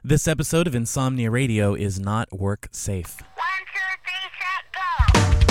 This episode of Insomnia Radio is not work safe. 1, 2, 3, set, go!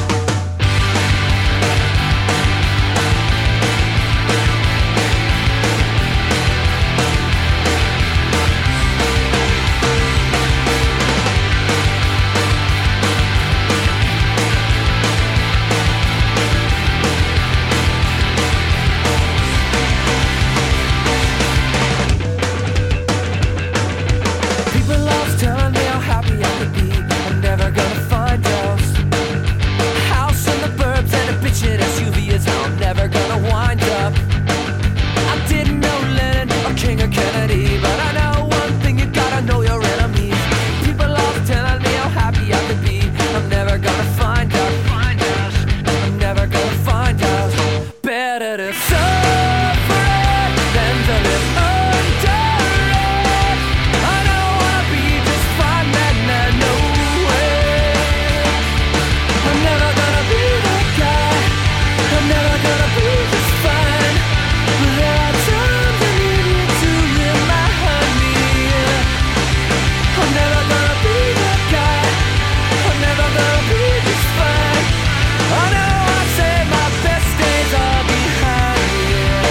Telling me how happy I could be. I'm never gonna find out. House in the burbs and a bitchin' SUV is how I'm never gonna wind up. I didn't know Lennon or King or Kennedy, but I know one thing: you gotta know your enemies. People love telling me how happy I could be. I'm never gonna find out. I'm never gonna find out. Better to suffer it than to live under it. I don't wanna be just fine, man, no way. I'm never gonna be that guy. I'm never gonna be just fine. But there are times I need you to remind me. I'm never gonna be that guy. I'm never gonna be just fine. I know I say my best days are behind me.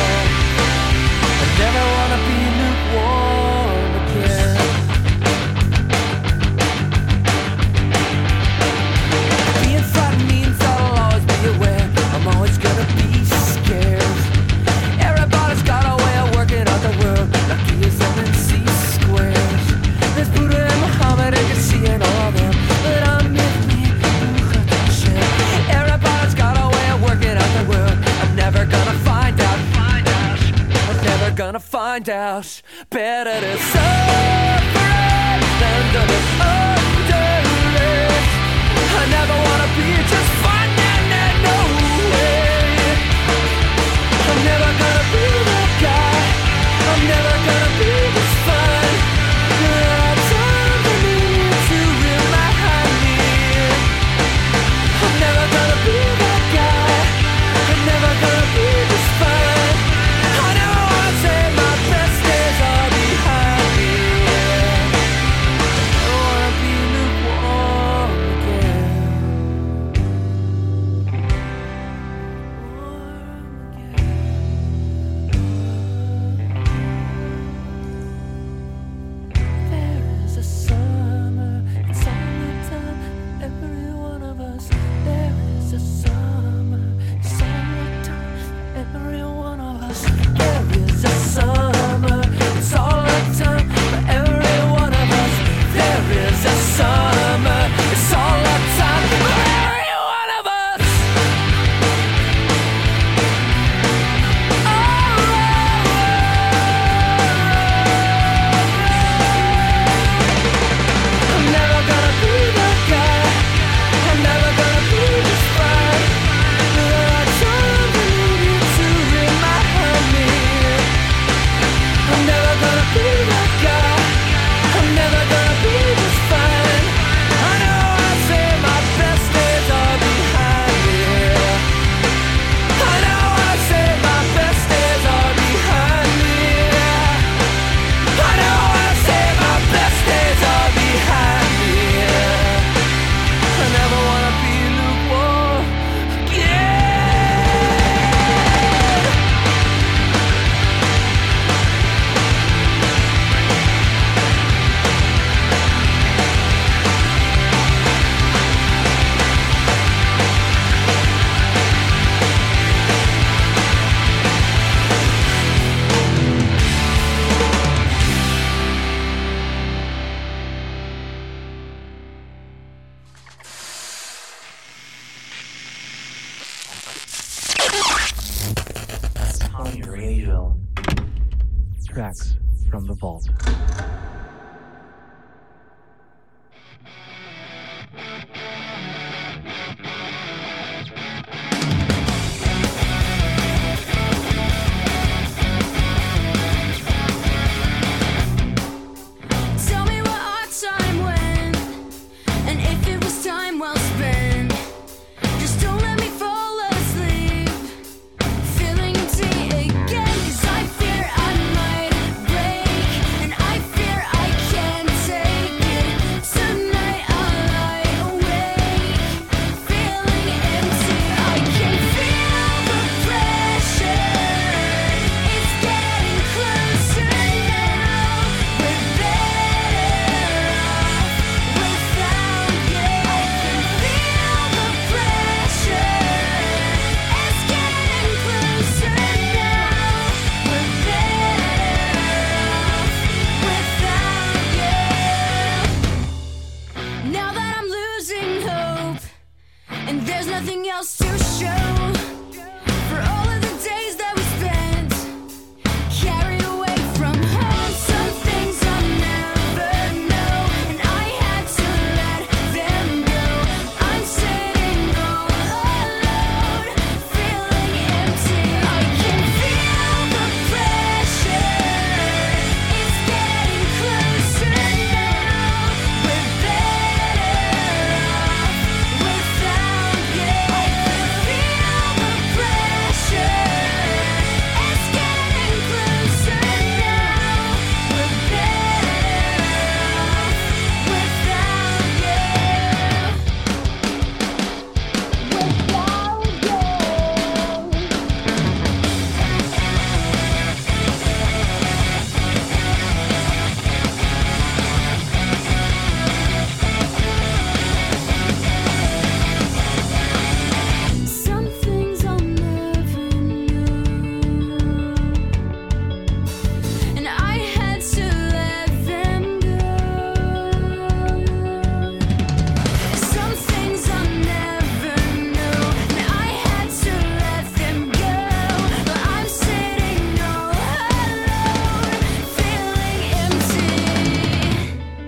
I never wanna be lukewarm again. Being frightened means I'll always be aware. I'm always gonna be scared. Everybody's got a way of working out the world, like ESM and C-squares. There's Buddha and Muhammad and Garcia and all of them, but I'm with me. Everybody's got a way of working out the world. I'm never gonna find out. I'm never gonna find out. Better to suffer it than to live under it. I never wanna be just fine, no way. I'm never gonna be that guy. I'm never gonna be just fine. There are times I need you to remind me. I'm never gonna be that guy. I'm never gonna be just fine. I know I say my best days are behind me. I don't wanna be lukewarm again. There is a summer, it's all the time, every one of us. There is a summer, it's all the time, every one of us. There is a summer, it's all the time, for every one of us. There is a summer, it's all the time, for every one of us. I'm never gonna be that guy. I'm never gonna be just fine. There are times I need you to remind me. I'm never gonna be that guy. I'm never gonna be just fine. I know I say my best days are behind me. I know I say my best days are behind me. I know I say my best days are behind me. I never wanna be lukewarm again. Insomnia Radio. Tracks from the vault. Tell me what our time went, and if it was time well spent. Just don't let me fall asleep, feeling empty again. 'Cause I fear I might break, and I else to show for all of the days that we spent carried away from home. Some things I'll never know, and I had to let them go. I'm sitting all alone, feeling empty. I can feel the pressure, it's getting closer now. We're better off without you. I can feel the pressure, it's getting closer now. We're better off without you. Some things I'll never know, and I had to let them go. Some things I'll never know, and I had to let them go. But I'm sitting all alone, feeling empty.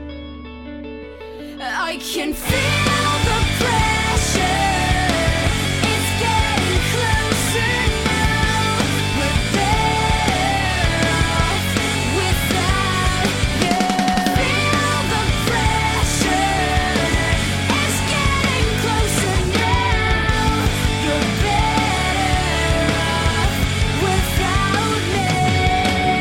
I can feel the pressure, it's getting closer now. We're better off without you. Feel the pressure, it's getting closer now. You're better off without me.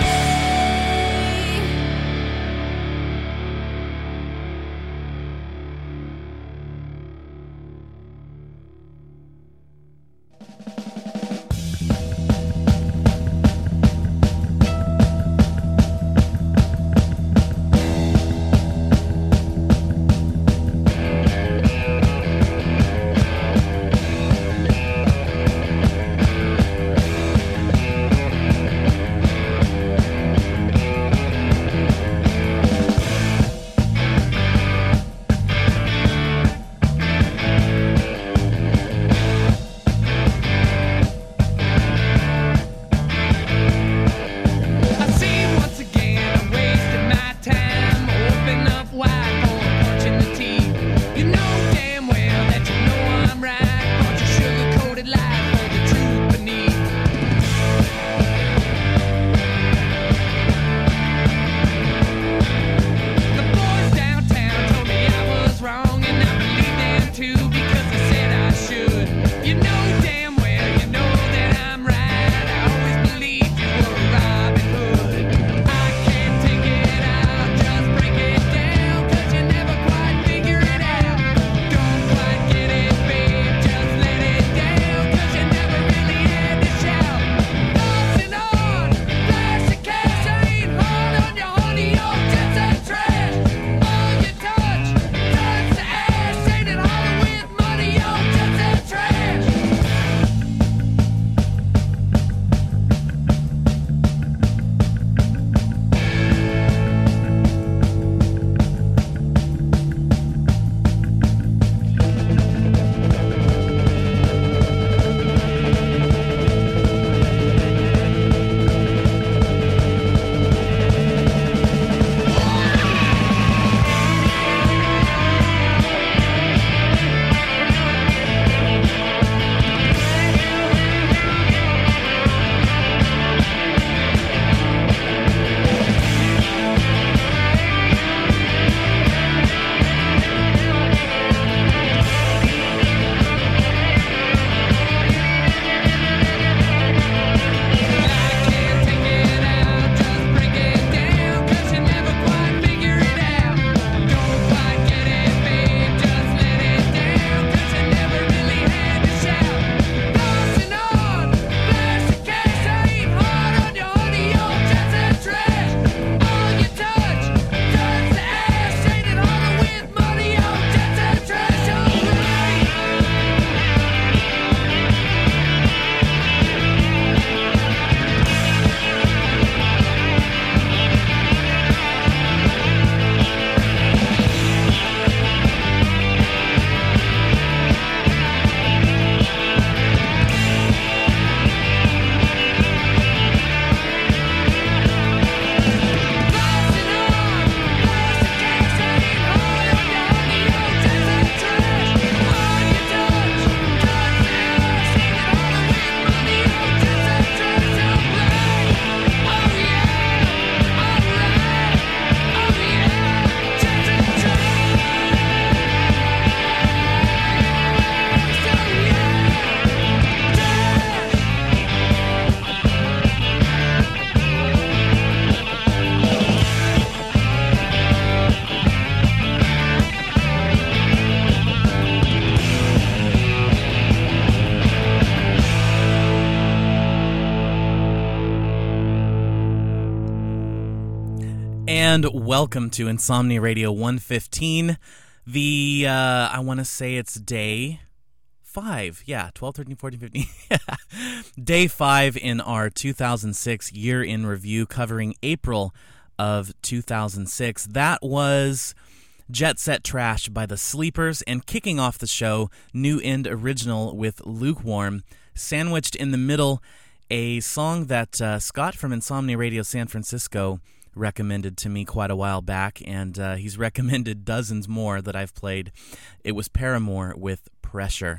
And welcome to Insomnia Radio 115. I want to say it's day 5. Yeah, 12, 13, 14, 15. Day 5 in our 2006 year in review covering April of 2006. That was Jet Set Trash by The Sleepers, and kicking off the show, New End Original with Lukewarm. Sandwiched in the middle, a song that Scott from Insomnia Radio San Francisco recommended to me quite a while back, and he's recommended dozens more that I've played. It was Paramore with Pressure.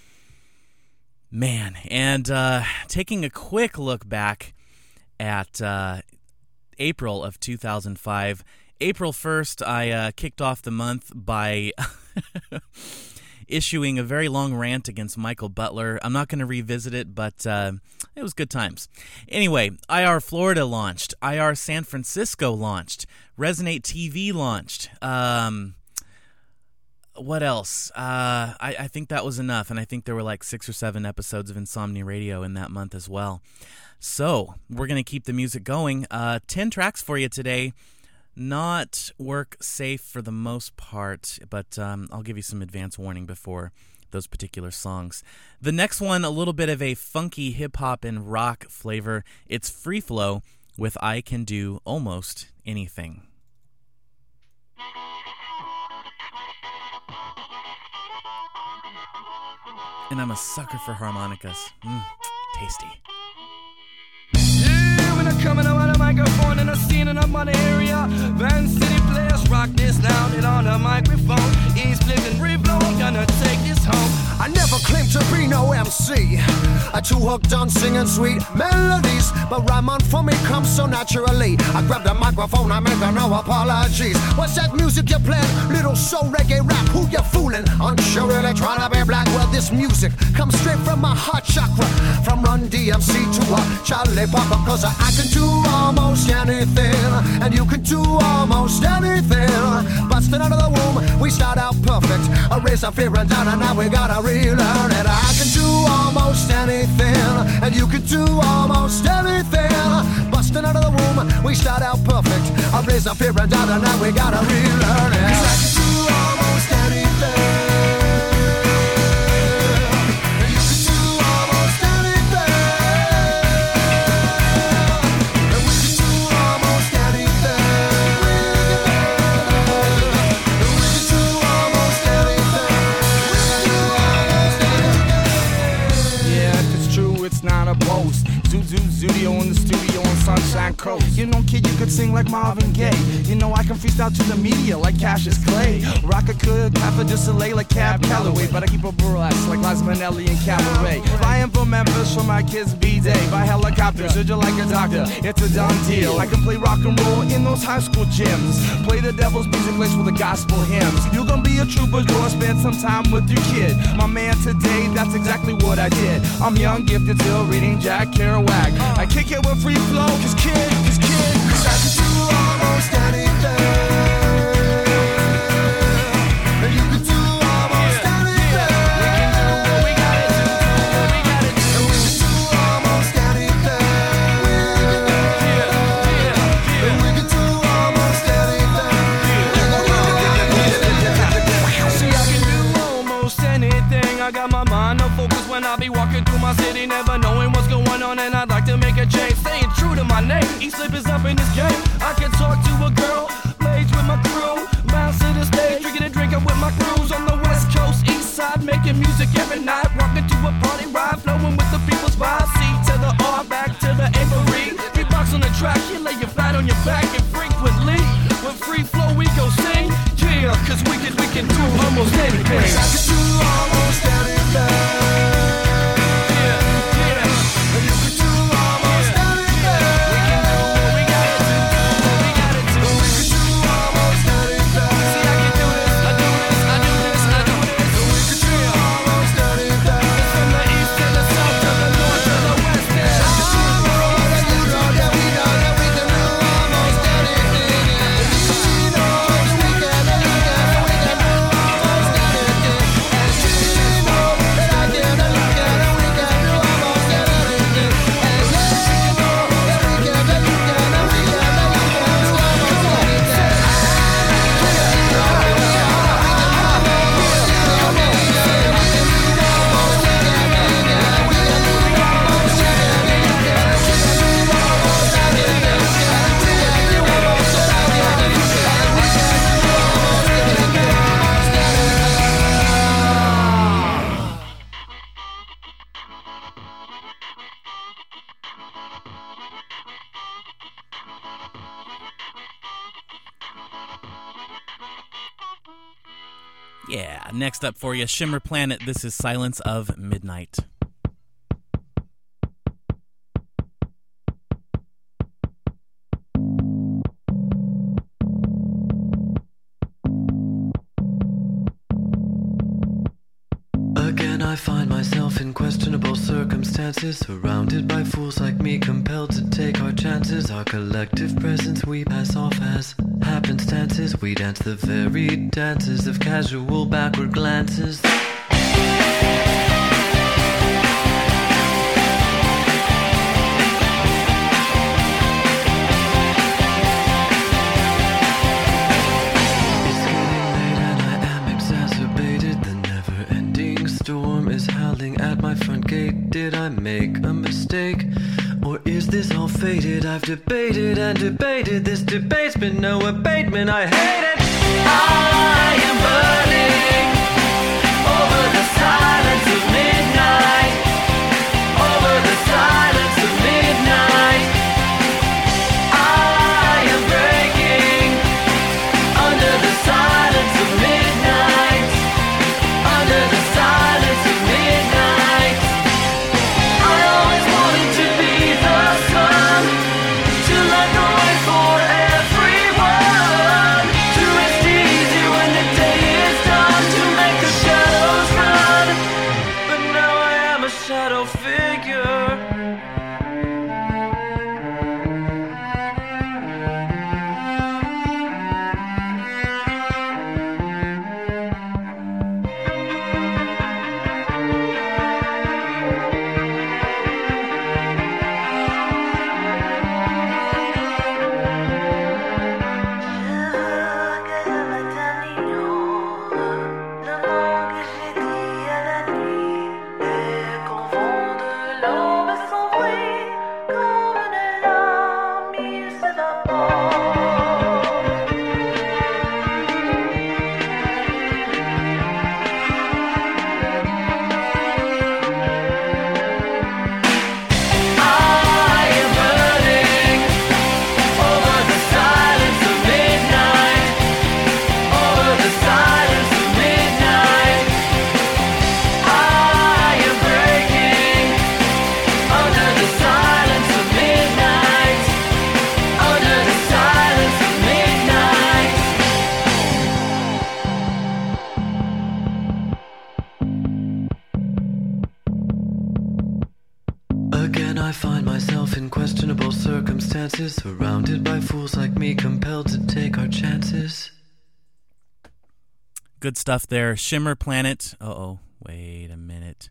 Man, and taking a quick look back at April of 2005, April 1st, I kicked off the month by issuing a very long rant against Michael Butler. I'm not going to revisit it, but it was good times. Anyway, IR Florida launched. IR San Francisco launched. Resonate TV launched. What else? I think that was enough, and I think there were like 6 or 7 episodes of Insomnia Radio in that month as well. So, we're going to keep the music going. 10 tracks for you today. Not work safe for the most part, but I'll give you some advance warning before those particular songs. The next one, a little bit of a funky hip-hop and rock flavor. It's Free Flow with I Can Do Almost Anything. And I'm a sucker for harmonicas. Tasty. When I'm coming out of the microphone and I'm standing up on the area, Van City players rock this now, it on the microphone. East living reflow, gonna take this home. I never claimed to be no MC. I too hooked on singing sweet melodies, but rhyming for me comes so naturally. I grab the microphone, I make no apologies. What's that music you playing? Little soul reggae rap, who you fooling? Unsure really trying to be black. Well, this music comes straight from my heart chakra, from Run DMC to Charlie Parker, cause I can do almost anything, and you can do almost anything. Busting out of the womb, we start out perfect. I raise our fear and down, and now we gotta relearn it. I can do almost anything, and you can do almost anything. Busting out of the womb, we start out perfect. I raise our fear and down, and now we gotta relearn it. 'Cause I can do almost anything. Studio in the studio on Sunshine Coast. You know, kid, you could sing like Marvin Gaye. You know, I can freestyle to the media like Cassius Clay. Rock a could, Papa de Soleil like Cab Calloway. But I keep a burlesque like Liza Minnelli and Cabaret. Flying from Memphis for my kids' B-Day. By helicopter, surgeon like a doctor. It's a done deal. I can play rock and roll in those high school gyms. Play the devil's music laced with the gospel hymns. You gonna be a troubadour, spend some time with your kid. My man, today, that's exactly what I did. I'm young, gifted, still reading Jack Kerouac. I kick it with Free Flow, cause kid, cause I can do almost anything. And you can do almost anything. We gotta do what we gotta do. And we can do almost anything. And we can do almost anything. See, I can do almost anything. I got my mind on focus when I be walking through my city, never knowing what's going on, and I'd like to make a change. Staying true to my name, E-Slip is up in this game. I can talk to a girl, blades with my crew, bounce to the stage, drinking and drinking with my crews on the West Coast, East Side, making music every night, walking to a party ride, flowing with the people's vibe. C to the R, back to the Avery. 3 bucks on the track, you lay your flat on your back, and frequently with Free Flow we go sing. Yeah, cause we can do almost anything. I can do almost anything. Yeah, next up for you, Shimmer Planet. This is Silence of Midnight. Again I find myself in questionable circumstances, surrounded by fools like me, compelled to take our chances. Our collective presence we pass off as happenstances. We dance the very dances of casual backward glances. Storm is howling at my front gate. Did I make a mistake? Or is this all fated? I've debated and debated. This debate's been no abatement. I hate it. I am burning over the silence of midnight. Over the silence of midnight. I am breaking under the silence of midnight. Under the silence of midnight. I always wanted to be the sun, to light the way for everyone, to rest easy when the day is done, to make the shadows run. But now I am a shadow figure. Surrounded by fools like me, compelled to take our chances. Good stuff there. Shimmer Planet. Uh-oh. Wait a minute.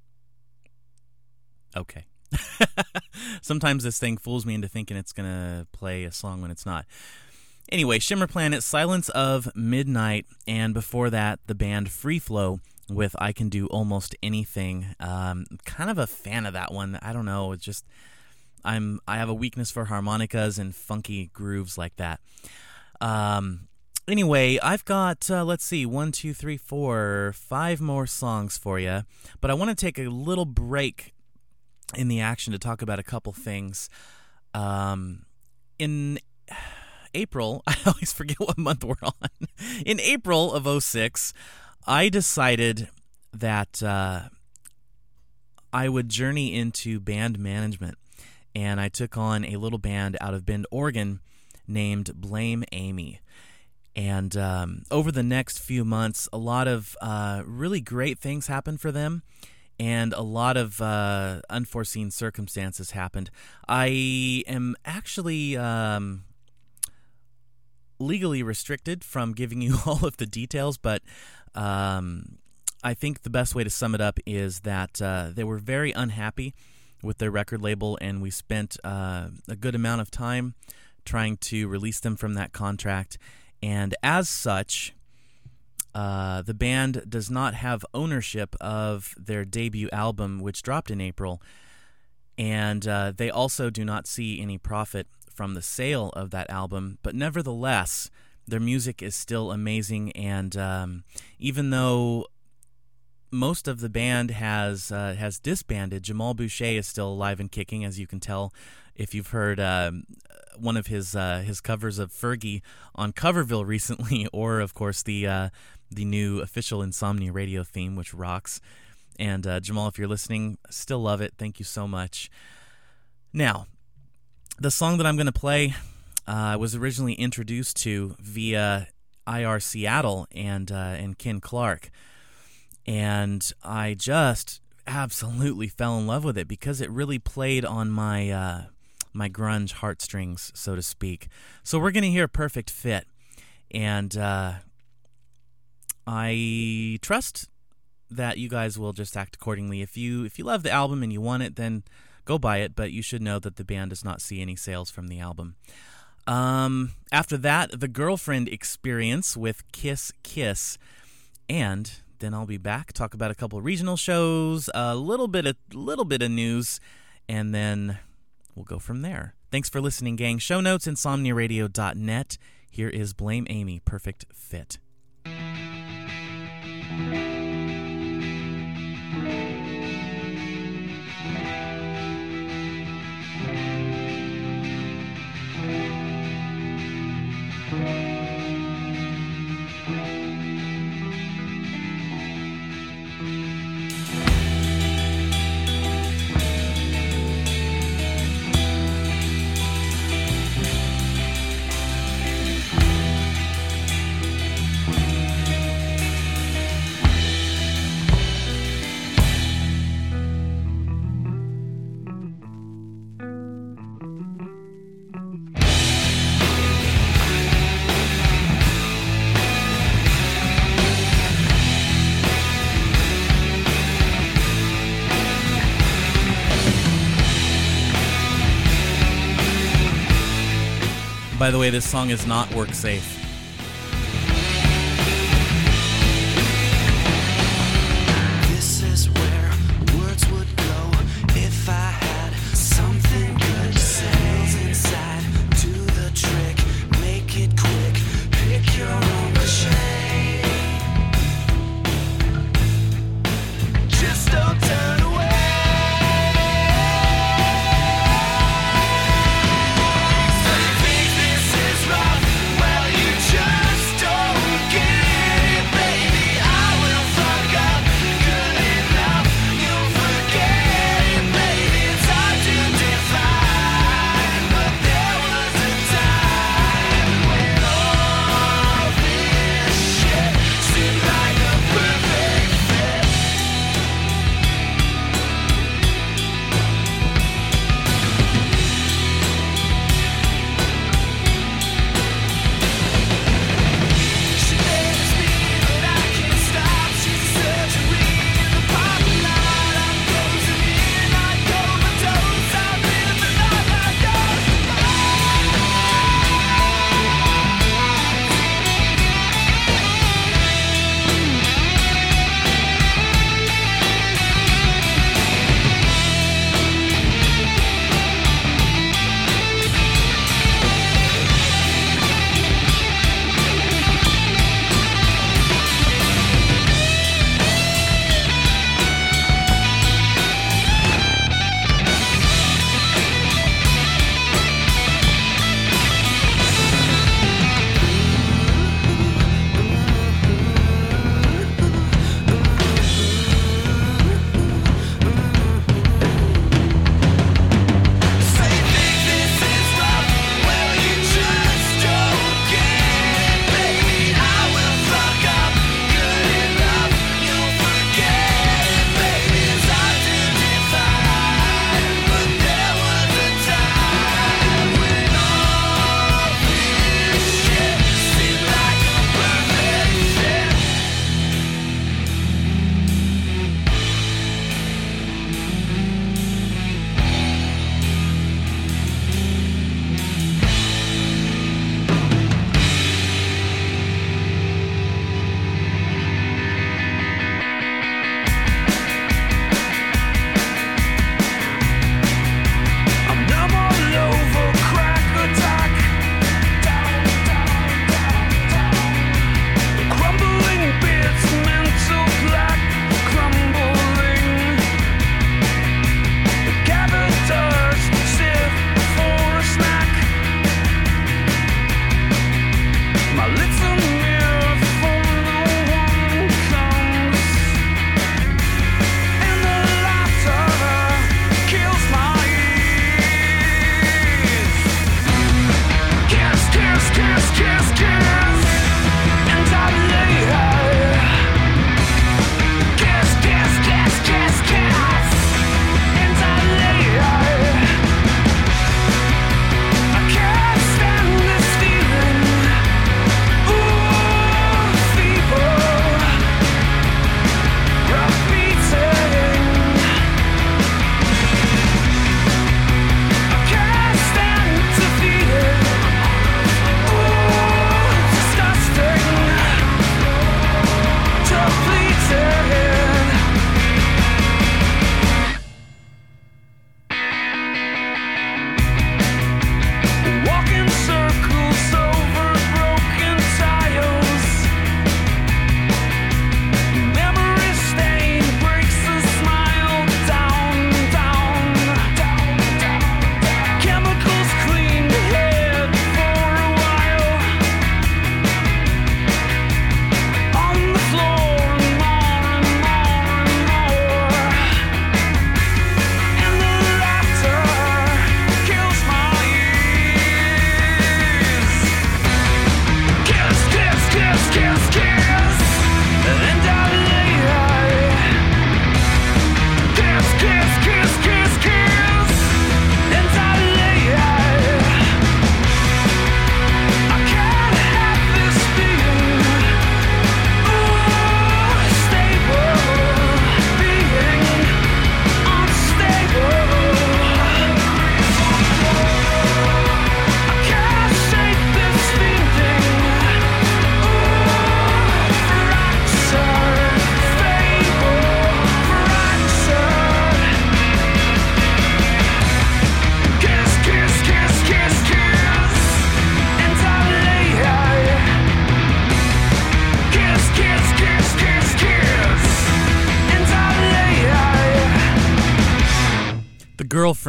Okay. Sometimes this thing fools me into thinking it's going to play a song when it's not. Anyway, Shimmer Planet, Silence of Midnight, and before that, the band Free Flow with I Can Do Almost Anything. Kind of a fan of that one. I don't know. It's just... I have a weakness for harmonicas and funky grooves like that. Anyway, I've got, let's see, 1, 2, 3, 4, 5 more songs for you. But I want to take a little break in the action to talk about a couple things. In April, I always forget what month we're on. In April of 2006, I decided that I would journey into band management. And I took on a little band out of Bend, Oregon named Blame Amy. And over the next few months, a lot of really great things happened for them, and a lot of unforeseen circumstances happened. I am actually legally restricted from giving you all of the details, but I think the best way to sum it up is that they were very unhappy with their record label, and we spent a good amount of time trying to release them from that contract. And as such, the band does not have ownership of their debut album, which dropped in April, and they also do not see any profit from the sale of that album. But nevertheless, their music is still amazing, and even though most of the band has disbanded. Jamal Boucher is still alive and kicking, as you can tell if you've heard one of his covers of Fergie on Coverville recently, or of course the new official Insomnia Radio theme, which rocks. And Jamal, if you're listening, still love it. Thank you so much. Now, the song that I'm going to play, I was originally introduced to via IR Seattle and Ken Clark, and I just absolutely fell in love with it because it really played on my my grunge heartstrings, so to speak. So we're going to hear Perfect Fit, and I trust that you guys will just act accordingly. If you love the album and you want it, then go buy it, but you should know that the band does not see any sales from the album. After that, The Girlfriend Experience with Kiss Kiss, and then I'll be back, talk about a couple regional shows, a little bit of news, and then we'll go from there. Thanks for listening, gang. Show notes, insomniaradio.net. Here is Blame Amy, Perfect Fit. By the way, this song is not work safe. This is where words would go if I had something good to say. Inside, do the trick, make it quick, pick your own shade. Just don't turn away. So you think this is rough? Well, you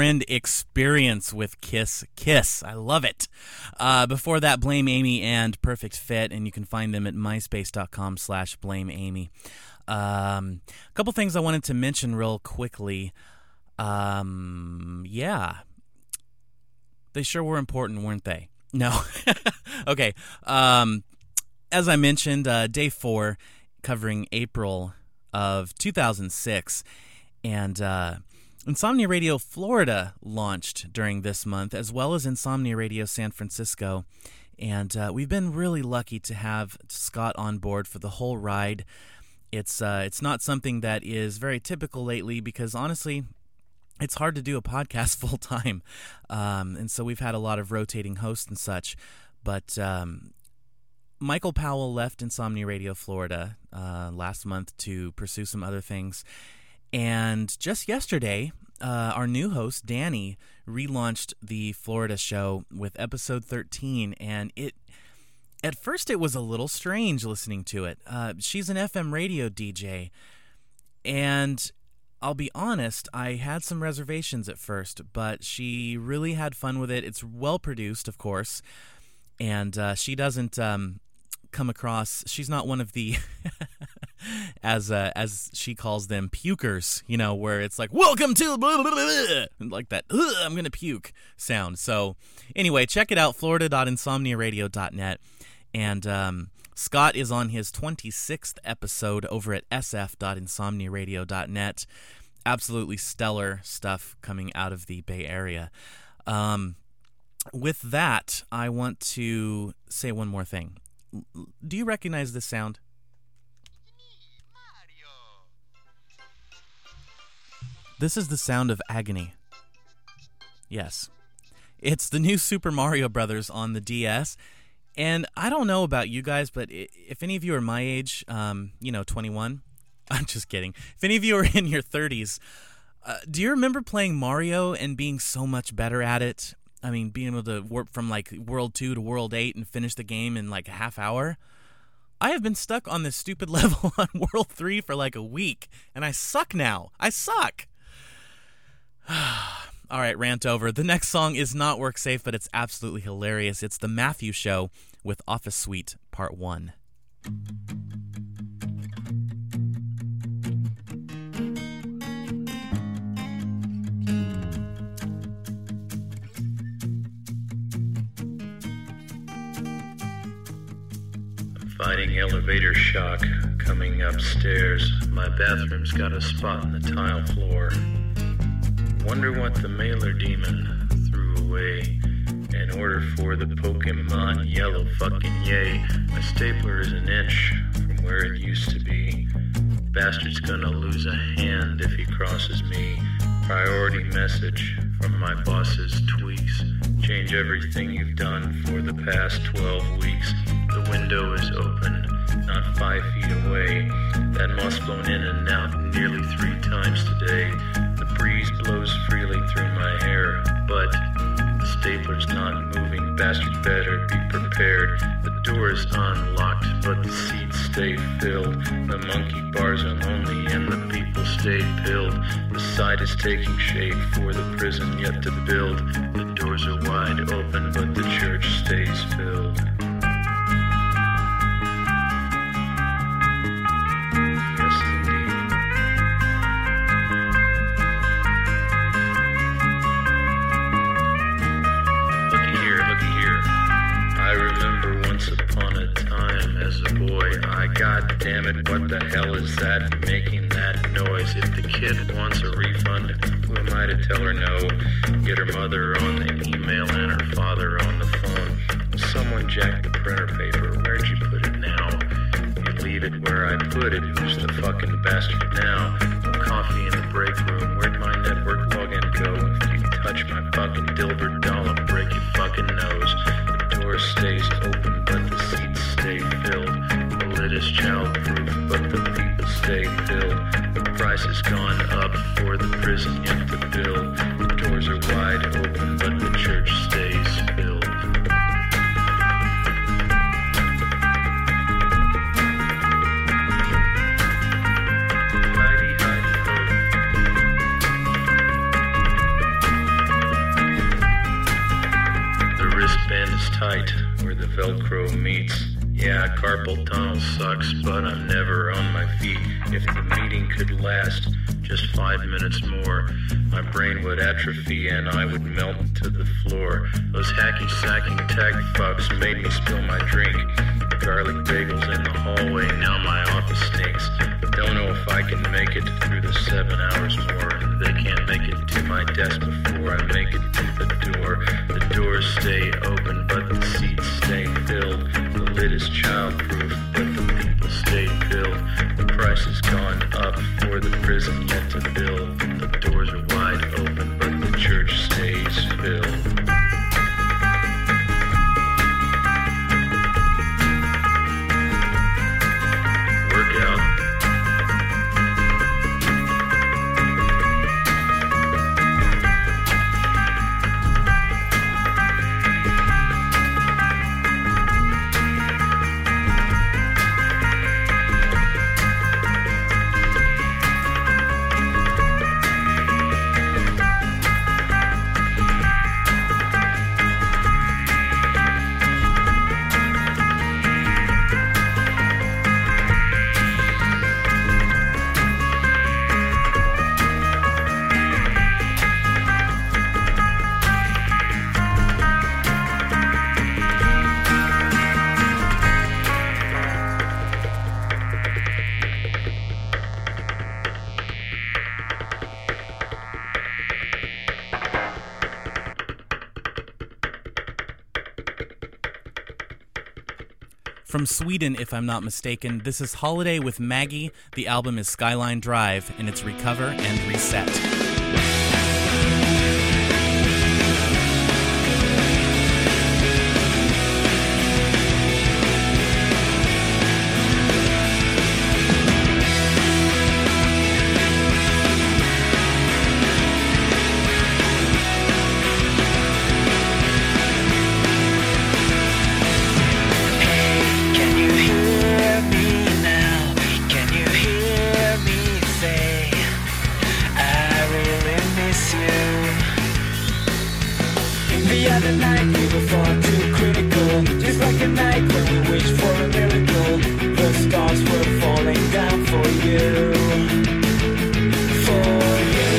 Friend Experience with Kiss Kiss. I love it. Before that, Blame Amy and Perfect Fit, and you can find them at myspace.com/blameamy. A couple things I wanted to mention real quickly. Yeah. They sure were important, weren't they? No. Okay. As I mentioned, day 4, covering April of 2006, and Insomnia Radio Florida launched during this month, as well as Insomnia Radio San Francisco, and we've been really lucky to have Scott on board for the whole ride. It's not something that is very typical lately, because honestly, it's hard to do a podcast full time, and so we've had a lot of rotating hosts and such, but Michael Powell left Insomnia Radio Florida last month to pursue some other things. And just yesterday, our new host, Danny, relaunched the Florida show with episode 13. And at first it was a little strange listening to it. She's an FM radio DJ. And I'll be honest, I had some reservations at first, but she really had fun with it. It's well produced, of course. And she doesn't come across, she's not one of the as she calls them, pukers, where it's like, welcome to blah, blah, blah, like that I'm gonna puke sound. So anyway, check it out, florida.insomniaradio.net. And Scott is on his 26th episode over at sf.insomniaradio.net. Absolutely stellar stuff coming out of the Bay Area. With that, I want to say one more thing. Do you recognize this sound? This is the sound of agony. Yes. It's the new Super Mario Brothers on the DS. And I don't know about you guys, but if any of you are my age, 21, I'm just kidding. If any of you are in your 30s, do you remember playing Mario and being so much better at it? I mean, being able to warp from like World 2 to World 8 and finish the game in like a half hour? I have been stuck on this stupid level on World 3 for like a week, and I suck now. I suck. All right, rant over. The next song is not work safe, but it's absolutely hilarious. It's The Matthew Show with Office Suite Part 1. Fighting elevator shock coming upstairs. My bathroom's got a spot in the tile floor. Wonder what the mailer demon threw away in order for the Pokemon yellow fucking yay. My stapler is an inch from where it used to be. Bastard's gonna lose a hand if he crosses me. Priority message from my boss's tweaks. Change everything you've done for the past 12 weeks. The window is open, not 5 feet away. That moth's blown in and out nearly 3 times today. The breeze blows freely through my hair, but the stapler's not moving. Bastard better be prepared. The door is unlocked, but the seats stay filled. The monkey bars are lonely and the people stay pilled. The site is taking shape for the prison yet to build. The doors are wide open, but the church stays filled. Yes, indeed. Looky here. I remember once upon a time as a boy, God damn it, what the hell is that making that noise? If the kid wants a refund, who am I to tell her no? Get her mother on the email and her father on the phone. Someone jacked the printer paper, where'd you put it now? You leave it where I put it, who's the fucking bastard now? Coffee in the break room, where'd my network login go? If you touch my fucking Dilbert doll, I'll break your fucking nose. The door stays open, but the seats stay filled. The lid is child-proof, but the people stay filled. The price has gone up for the prison yet to build. The doors are wide open, but the church stays filled. Hidey, hidey, ho. that carpal tunnel sucks, but I'm never on my feet. If the meeting could last just 5 minutes more, my brain would atrophy and I would melt to the floor. Those hacky-sacking tech fucks made me spill my drink. Garlic bagels in the hallway, now my office stinks. Don't know if I can make it through the 7 hours more. They can't make it to my desk before I make it to the door. The doors stay open, but the seats stay filled. The lid is childproof, but the people stay filled. The price has gone up for the prison yet to build. The doors are wide open, but the church stays filled. Workout. From Sweden, if I'm not mistaken, this is Holiday with Maggie. The album is Skyline Drive, and it's Recover and Reset. The night we were far too critical, just like a night when we wished for a miracle. The stars were falling down for you, for you,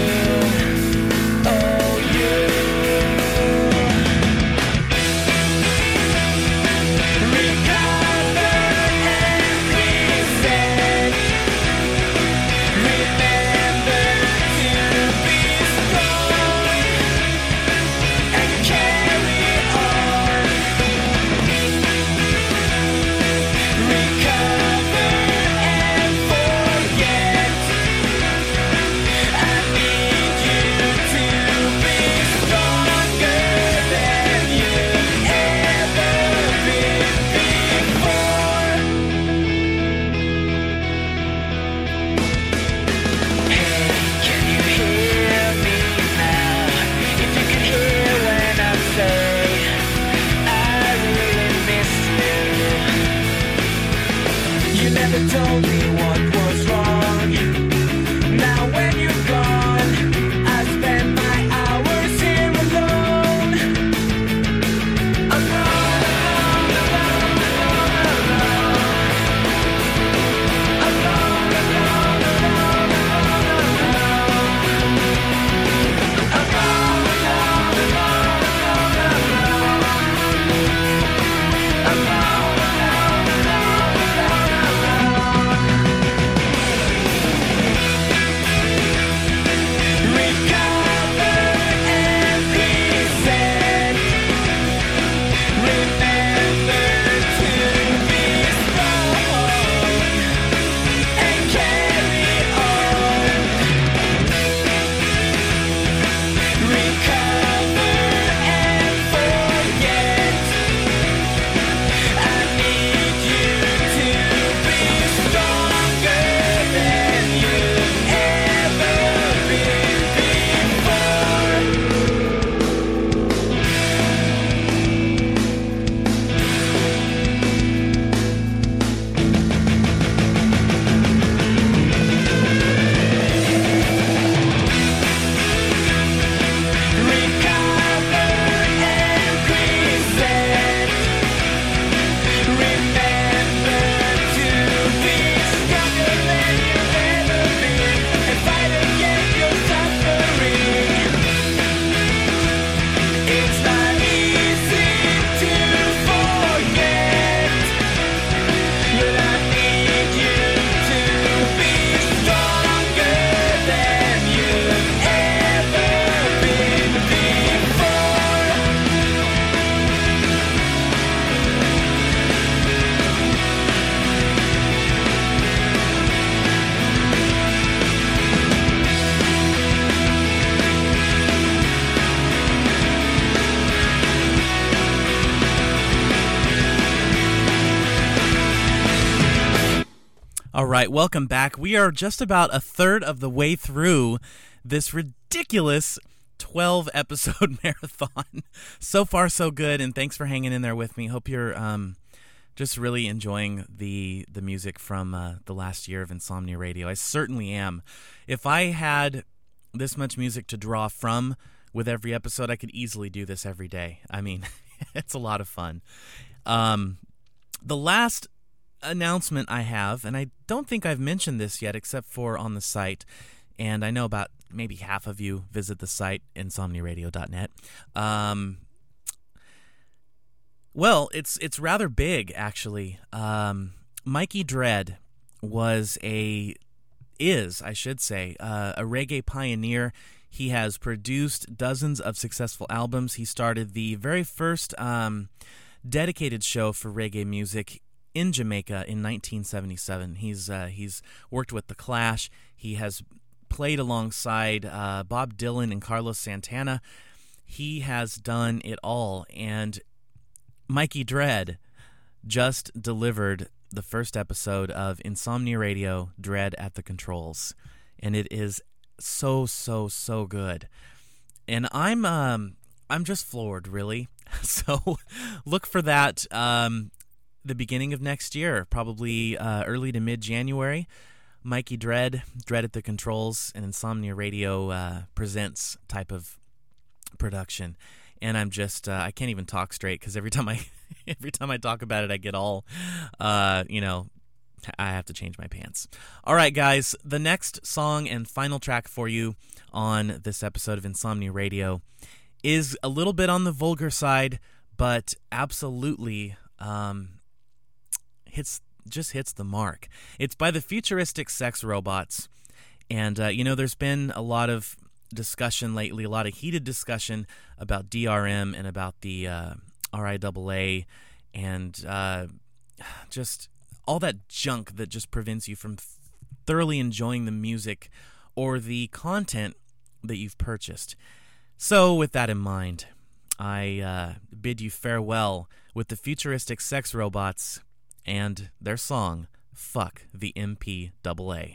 oh you. Recover and reset. Remember to be strong and carry on. Recover and forget. I need you to be stronger than you've ever been before. Hey, can you hear me now? If you can hear when I say I really miss you. You never told me what was wrong. Now when you're gone, I spend my hours here alone. Alone, alone, alone, alone, alone, alone, alone, alone, alone. All right, welcome back. We are just about a third of the way through this ridiculous 12-episode marathon. So far, so good, and thanks for hanging in there with me. Hope you're just really enjoying the music from the last year of Insomnia Radio. I certainly am. If I had this much music to draw from with every episode, I could easily do this every day. I mean, it's a lot of fun. The last announcement I have, and I don't think I've mentioned this yet except for on the site, and I know about maybe half of you visit the site, insomniaradio.net. Well, it's rather big, actually. Mikey Dread is, I should say, a reggae pioneer. He has produced dozens of successful albums. He started the very first dedicated show for reggae music in Jamaica in 1977. He's worked with The Clash. He has played alongside Bob Dylan and Carlos Santana. He has done it all, and Mikey Dread just delivered the first episode of Insomnia Radio, Dread at the Controls, and it is so good. And I'm just floored, really. So look for that the beginning of next year, probably early to mid-January. Mikey Dread at the Controls, an Insomnia Radio presents type of production. And I'm just I can't even talk straight because every time I talk about it, I get all I have to change my pants. All right, guys, the next song and final track for you on this episode of Insomnia Radio is a little bit on the vulgar side, but absolutely hits the mark. It's by the Futuristic Sex Robots, and there's been a lot of discussion lately, a lot of heated discussion about DRM and about the RIAA and just all that junk that just prevents you from thoroughly enjoying the music or the content that you've purchased. So with that in mind, I bid you farewell with the Futuristic Sex Robots and their song, Fuck the MPAA.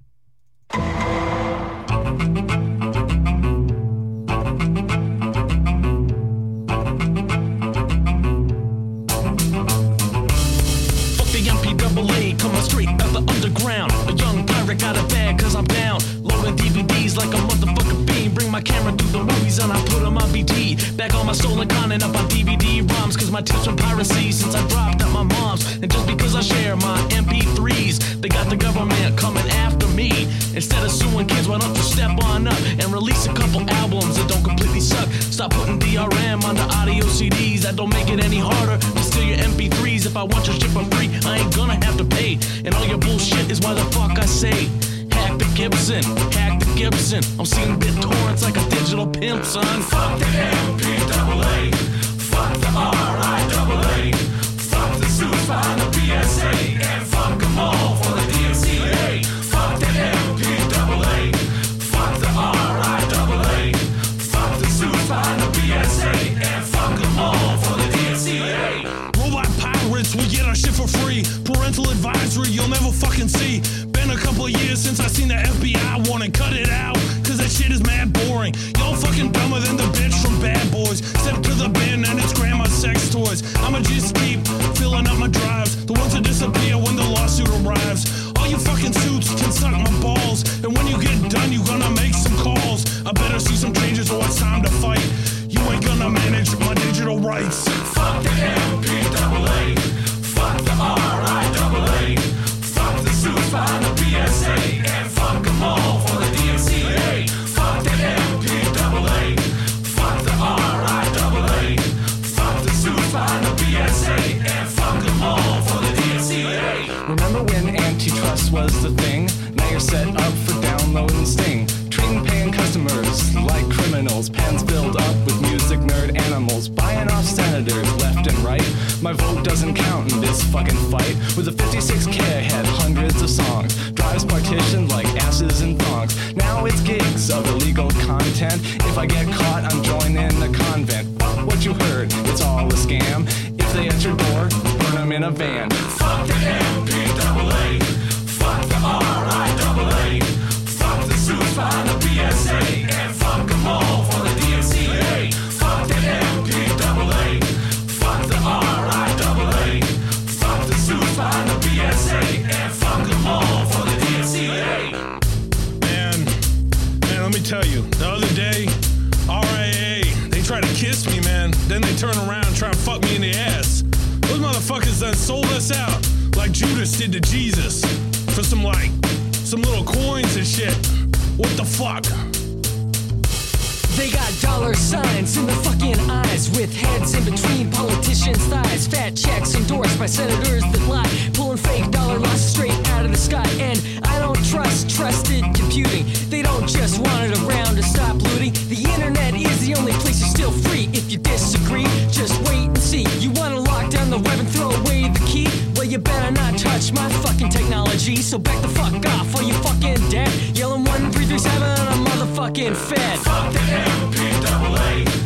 MPAA, coming straight out the underground. A young pirate got a bag cause I'm down. Loading DVDs like a motherfucking bean. Bring my camera through the movies and I put them on BT. Back on my stolen content up on DVD-ROMs. Cause my tips from piracy since I dropped at my mom's. And just because I share my MP3s, they got the government coming after me. Instead of suing kids, why don't you step on up and release a couple albums that don't completely suck. Stop putting DRM on the audio CDs. That don't make it any harder to steal your MP3s. If I want your shit for free, I ain't gonna have to pay. And all your bullshit is why the fuck I say hack the Gibson. I'm seeing BitTorrents like a digital pimp, son. Fuck the MPAA, fuck the RIAA, fuck the suits behind the PSA, and fuck them all for the DMCA. Fuck the MPAA, fuck the RIAA, fuck the suits behind the PSA, and fuck them all for the DMCA. Robot pirates, we get our shit for free. Parental advisory, you'll never fucking see. Been a couple of years since I seen the FBI warning. Cut it out, cause that shit is mad boring. Y'all fucking dumber than the bitch from Bad Boys. Step to the bin and it's grandma's sex toys. I'ma just keep filling up my drives, the ones that disappear when the lawsuit arrives. All you fucking suits can suck my balls, and when you get done you gonna make some calls. I better see some changes or it's time to fight. You ain't gonna manage my digital rights. Fuck the MPAA, fuck the RIAA, fuck the suits behind the PSA, and fuck them all for the DMCA. Fuck the MPAA, fuck the RIAA, fuck the suits behind the PSA, and fuck them all for the DMCA. Remember when antitrust was the thing? Now you're set up for download and Sting. Treating paying customers like criminals. Pens filled up with music nerd animals. Buying off senators left and right. My vote doesn't count in this fucking fight. With a 56K I had hundreds of songs. Drives partitioned like asses and thongs. Now it's gigs of illegal content. If I get caught, I'm joining the convent. Fuck what you heard, it's all a scam. If they at your door, burn them in a van. Fuck the MPAA, fuck tell you. The other day, RIA, they try to kiss me, man. Then they turn around and try and fuck me in the ass. Those motherfuckers done sold us out like Judas did to Jesus for some little coins and shit. What the fuck? They got dollar signs in the fucking eyes, with heads in between politicians' thighs. Fat checks endorsed by senators that lie, pulling fake dollar lots straight out of the sky. And I don't trust trusted computing. They don't just want it around to stop looting. The internet is the only place you're still free. If you disagree, just wait and see. You wanna lock down the web and throw away the key? Well, you better not touch my fucking technology. So back the fuck off, or you fucking dead. Yelling 1, 3, 3, 7, I'm motherfucking fed. Fuck the MPAA.